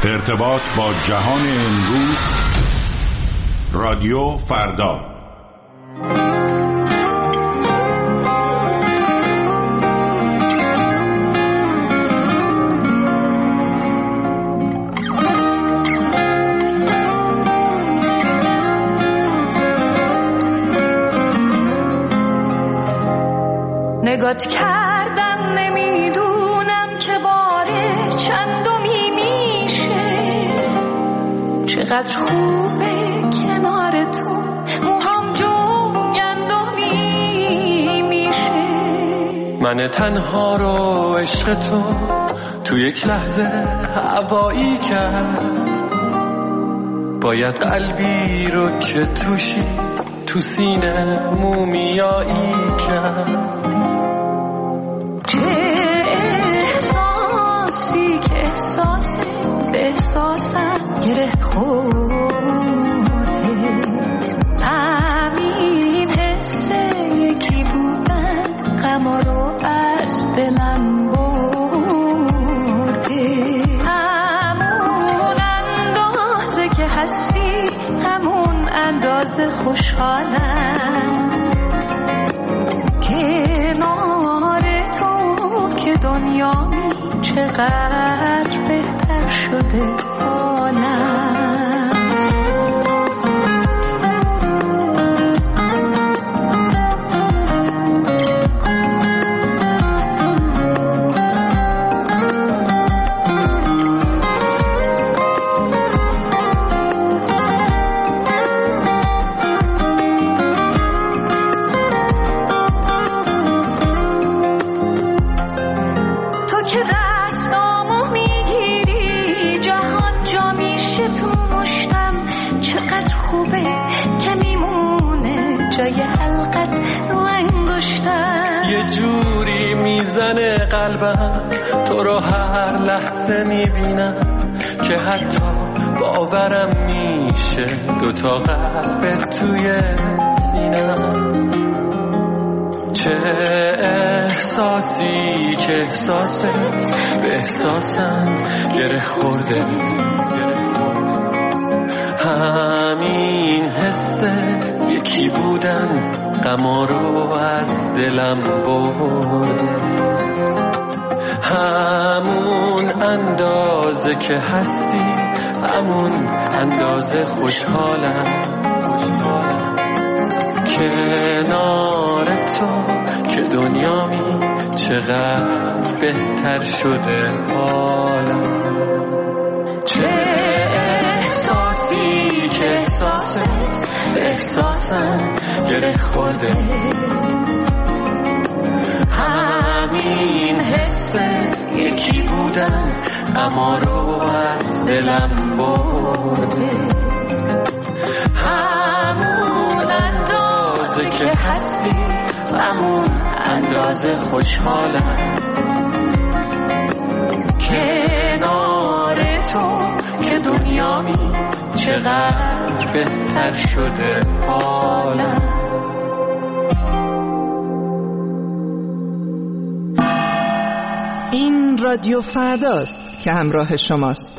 ارتباط با جهان امروز. رادیو فردا. نگات کردم نمیدونم که باره چندمی میشه، چقدر خوبه کنار تو موهام جوگندمی میشه. من تنها رو عشق تو یک لحظه هوایی کرد، باید قلبی رو که توشی تو سینه مومیایی کرد. چه احساسی که احساسم گره خورده، همین حسه یکی بودن غما رو از دلم برده. همون اندازه که هستی همون اندازه خوشحالم، دنیامی چقدر بهتر شده حالم. قلبم تو رو هر لحظه میبینم که حتی باورم میشه دوتا قلب توی سینم. چه احساسی که احساست به احساسم گره خورده، همین حسه یکی بودن غما رو از دلم برده. همون اندازه که هستی همون اندازه خوشحالم کنار تو که دنیامی چقدر بهتر شده حالم. چه احساسی که احساسم گره خورده، همین حسه یکی بودن غما رو از دلم برده. همون اندازه که هستی همون اندازه خوشحالم کنار تو که دنیامی چقدر بهتر شده حالم. این رادیو فرداست که همراه شماست.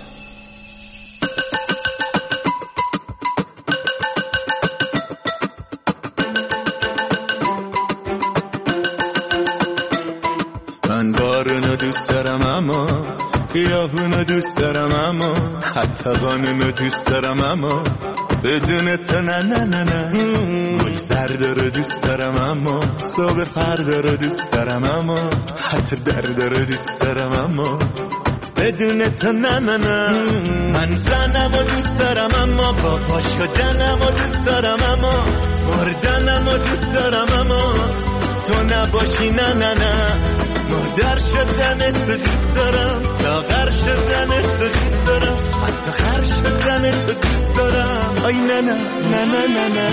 من بارونو دوست دارم اما خیابونو دوست دارم اما خط قانونو دوست دارم اما بدون تو نه نه نه نه. گل زرد رو دوست دارم اما صبح فردا رو دوست دارم اما حتی درد رو دوست دارم اما بدون تو نه نه نه. من زنم و دوست دارم اما با پا شدنم و دوست دارم اما مردنم و دوست دارم اما تو نباشی نه نه نه. مادر شدنت دوست دارم، لاغر شدنت دوست دارم، حتی خر شدنت دوست دارم. آی نه نه نه نه نه نه.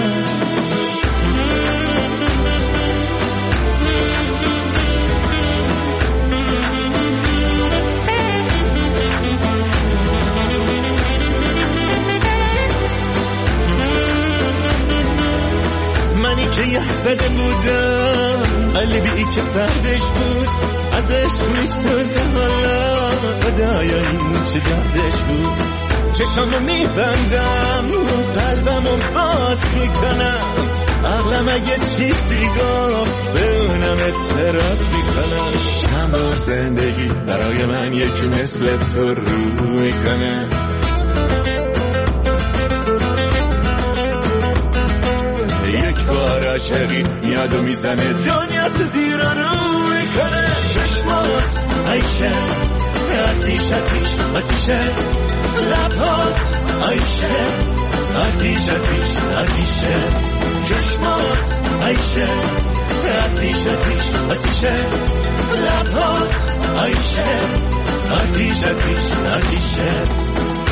منی که یه زده بودم قلبی که سردش بود ازش میسوزه حالا خدایا این چه دردش بود. چشامو میبندم قلبمو باز میکنم عقلم اگه چیزی گفت به اونم اعتراض میکنم چند بار زندگی برای من یکی مثل تو رو میکنه یک بار عاشقی میاد و میزنه دنیا زیرا رو میکنه چشمات عیشه آتیش آتیش آتیشه لبات عیشه آتیش آتیش آتیشه چشمات عیشه آتیش آتیش آتیشه لبات عیشه آتیش آتیش آتیشه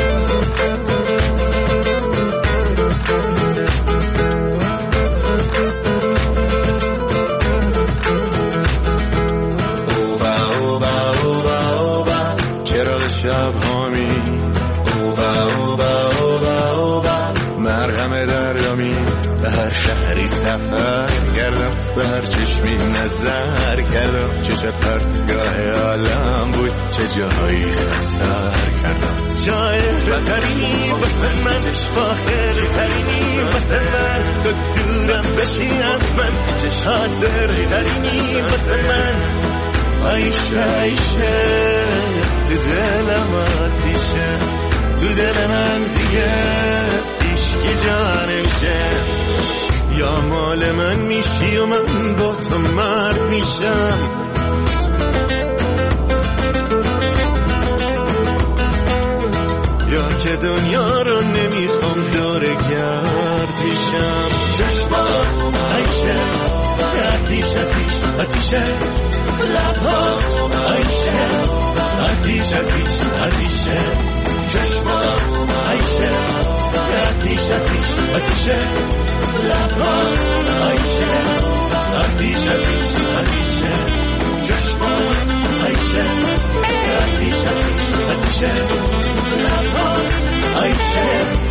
شب هامی مرهم دریامی به هر شهری سفر کردم به هر چشمی نظر کردم چه پرتگاه عالم بود چه جاهایی خطر کردم جای خطری واسه من فاخر ترینی واسه من تو دورم بشی از من چه حاضر ترینی واسه من عیشه عیشه تو دلم آتیشه تو دل من دیگه عشقی جا نمیشه یا مال من میشی و من با تو مرد میشم یا که دنیا رو نمیخوام دور گرد میشم چشمات عیشه آتیش آتیش آتیشه لبات عیشه آتیش آتیش آتیشه چشمات عیشه آتیش آتیش آتیشه لبات عیشه آتیش آتیش آتیشه چشمات عیشه آتیش آتیش آتیشه لبات عیشه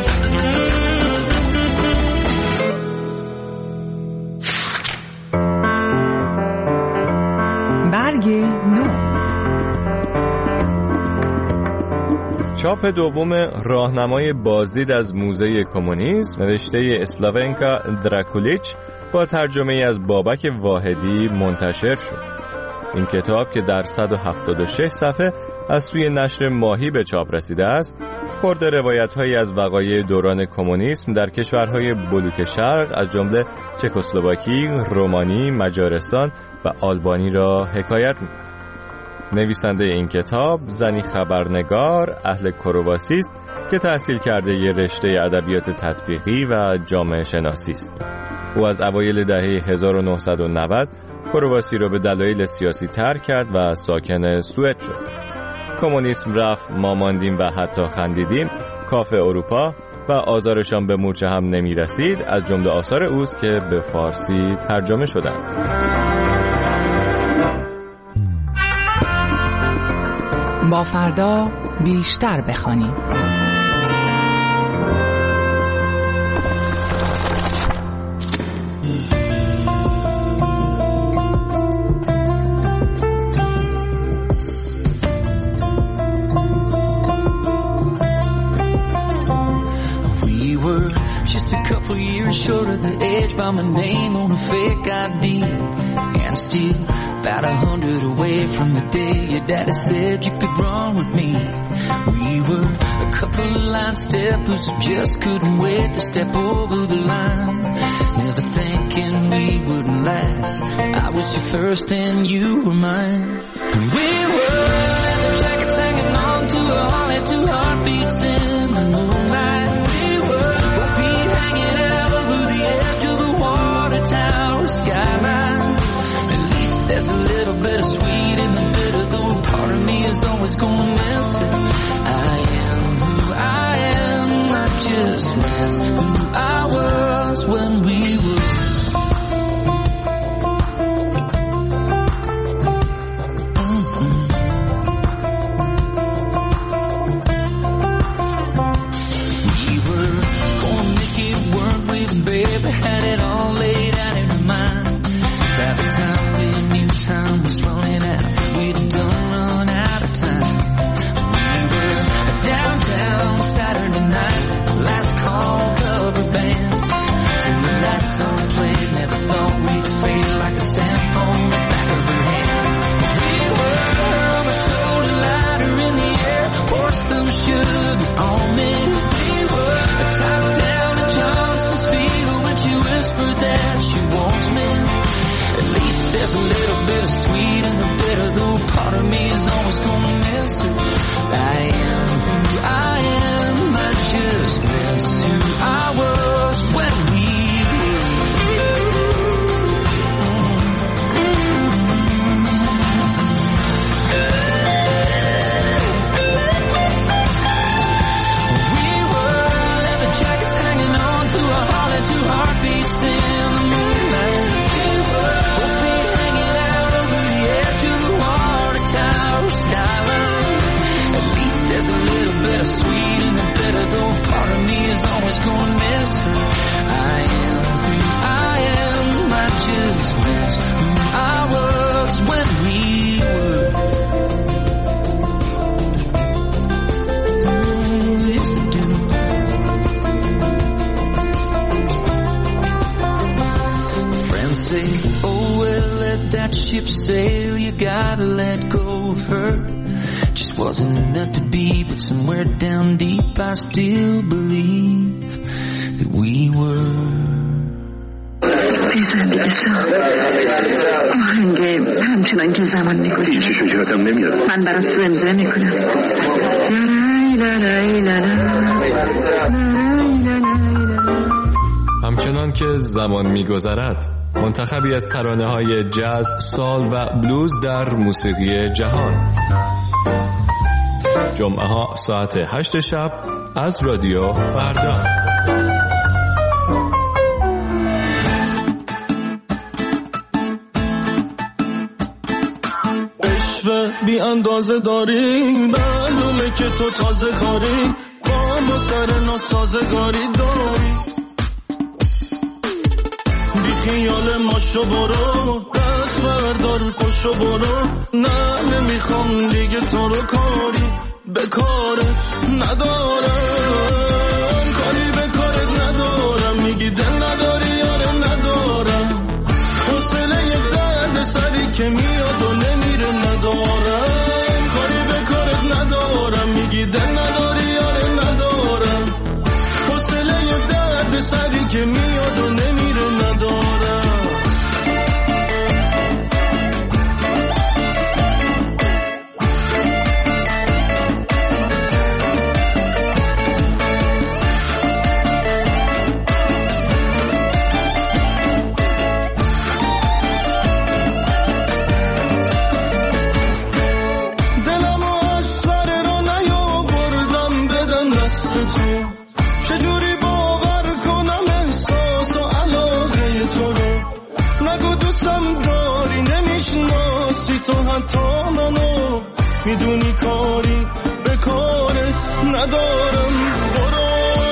چاپ دوم راهنمای بازدید از موزه کمونیسم نوشته اسلاونکا دراکولیچ با ترجمه از بابک واحدی منتشر شد. این کتاب که در 176 صفحه از سوی نشر ماهی به چاپ رسیده است، خرد روایت‌هایی از وقایع دوران کمونیسم در کشورهای بلوک شرق از جمله چکسلواکی، رومانی، مجارستان و آلبانی را حکایت می‌کند. نویسنده این کتاب زنی خبرنگار اهل کرواسی است که تحصیل کرده ی رشته ادبیات تطبیقی و جامعه شناسی است. او از اوایل دهه 1990 کرواسی را به دلایل سیاسی ترک کرد و ساکن سوئد شد. کمونیسم رفت، ما ماندیم و حتی خندیدیم، کاف اروپا و آزارشان به مورچه هم نمی رسید از جمله آثار اوست که به فارسی ترجمه شدند. با فردا بیشتر بخوانیم. We were just a couple years short of the edge by my name on a fake ID and still about 100 away from the day your daddy said you could run with me. We were a couple of line steppers who just couldn't wait to step over the line. Never thinking we wouldn't last. I was your first and you were mine. And we were leather jackets hanging on to a Harley, two heartbeats in the moonlight. We were both feet hanging out over the edge of the water tower skyline. There's a little bit of sweet in the bitter, though part of me is always gonna miss her. I am who I am, I just miss who I was when we were. We were gonna make it work with baby, had it all laid out in her mind. By the time we knew time was running out, we'd done run out of time. We were downtown that ship sail, you gotta let go of her. Just wasn't meant to be, but somewhere down deep I still believe that we were. بزن بیدسا آهنگ همچنان که زمان میگذره هیچی شجاعتم نمیاد. من برات زمزمه میکنم. همچنان که زمان میگذرد، منتخبی از ترانه‌های جاز، سال و بلوز در موسیقی جهان. جمعه ها ساعت 8 شب از رادیو فردا. بی اندازه داری معلومه که تو تازه کاری با سر ناسازگاری داری بی خیال ماشو برو دست بردار پشو برو نه نمیخوام دیگه تو رو کاری به کارت ندارم کاری به کارت ندارم میگی دل نداری یاره ندارم حوصله یه درد سری که میاد و نمیره ندارم کاری به کارت ندارم میگی دل نداری یاره ندارم حوصله یه درد سری که میاد و نمیره ندارم چجوری باور کنم احساس و علاقه تو رو نگو دوستم داری نمیشناسی تو حتی منو میدونی کاری به کارت ندارم برو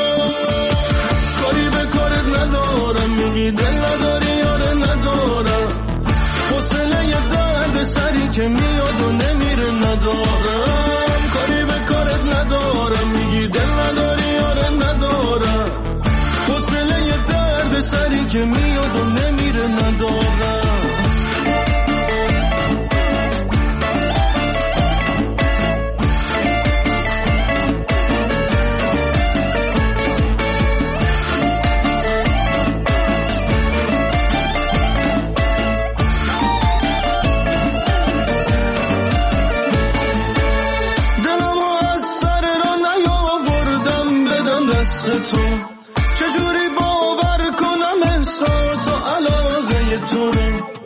کاری به کارت ندارم میگی دل نداری یاره ندارم حوصله یه درد سری که میاد و نمیره ندارم کاری به کارت ندارم میگی دل نداری یاره ندارم حوصله یه درد سری که میاد و نمیره ندارم چجوری باور کنم احساس و علاقه تو رو